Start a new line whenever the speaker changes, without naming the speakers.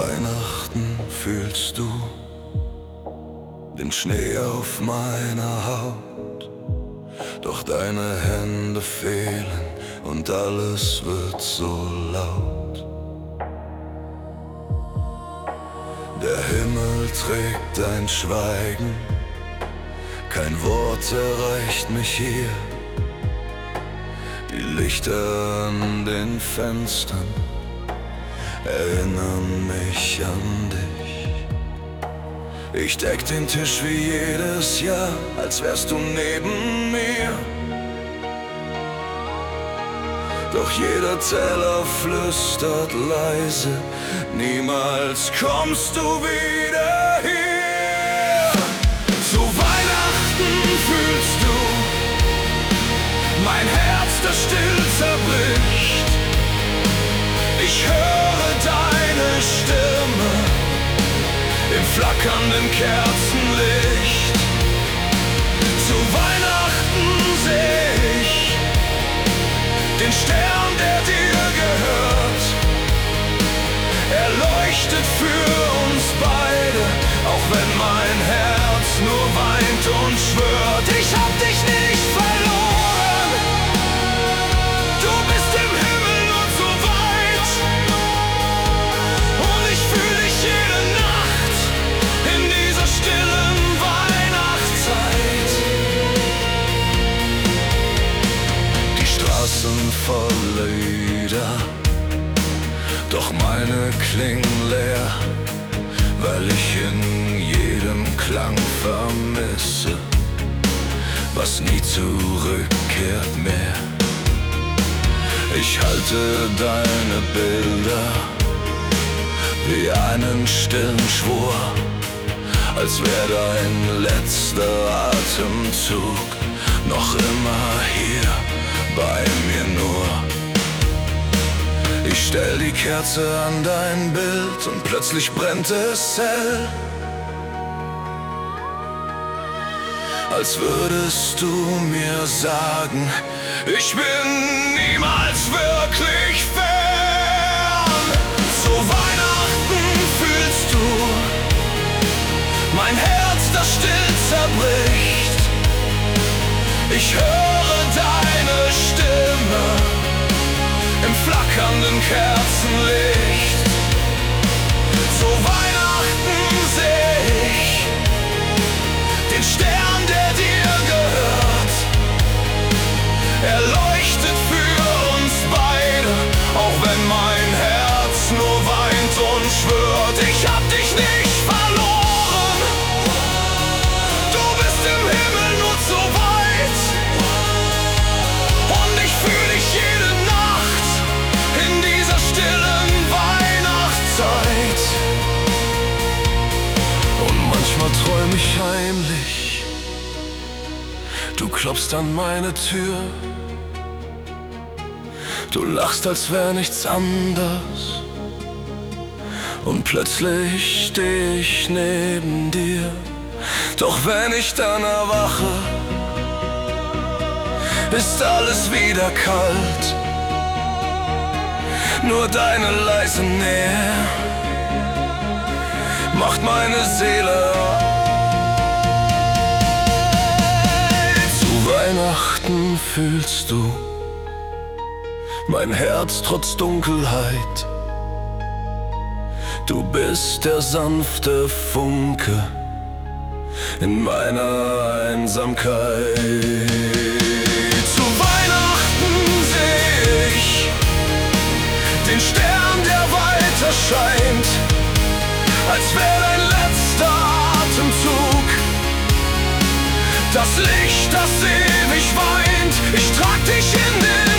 Weihnachten fühlst du den Schnee auf meiner Haut, doch deine Hände fehlen und alles wird so laut. Der Himmel trägt dein Schweigen, kein Wort erreicht mich hier. Die Lichter an den Fenstern erinnern mich an dich. Ich deck den Tisch wie jedes Jahr, als wärst du neben mir. Doch jeder Teller flüstert leise: niemals kommst du wieder hier. Zu Weihnachten fühlst du mein Herz, das still zerbricht. Ich höre deine Stimme im flackernden Kerzenlicht. Zu Weihnachten seh ich den Stern, der dir gehört. Er leuchtet für uns beide, auch wenn mein Herz nur weint und schwört. Ich hab dich nicht verloren, du bist im Himmel nur zu weit. Und ich fühl dich jede Nacht in dieser stillen Weihnachtszeit. Die Straßen voller Lieder, doch meine klingen leer, weil ich in jedem Klang vermisse, was nie zurückkehrt mehr. Ich halte deine Bilder wie einen stillen Schwur, als wär dein letzter Atemzug noch immer hier bei mir nur. Ich stell die Kerze an dein Bild und plötzlich brennt es hell, als würdest du mir sagen, ich bin niemals wirklich fern. Zu Weihnachten fühlst du mein Herz, das still zerbricht. Ich höre deine Stimme im flackernden Kerzenlicht. Zu Weihnachten seh ich den Stern, der dir gehört. Er leuchtet für uns beide, auch wenn mein Herz nur weint und schwört. Ich hab dich nicht verloren, du bist im Himmel nur zu weit. Und ich fühl dich jede Nacht in dieser stillen Weihnachtszeit. Und manchmal träum ich heimlich, du klopfst an meine Tür. Du lachst, als wär nichts anders, und plötzlich steh ich neben dir. Doch wenn ich dann erwache, ist alles wieder kalt. Nur deine leise Nähe macht meine Seele. Zu Weihnachten fühlst du mein Herz trotz Dunkelheit. Du bist der sanfte Funke in meiner Einsamkeit. Zu Weihnachten seh ich den Stern, der weiter scheint, als wär dein letzter Atemzug das Licht, das ewig weint. Ich trag dich in den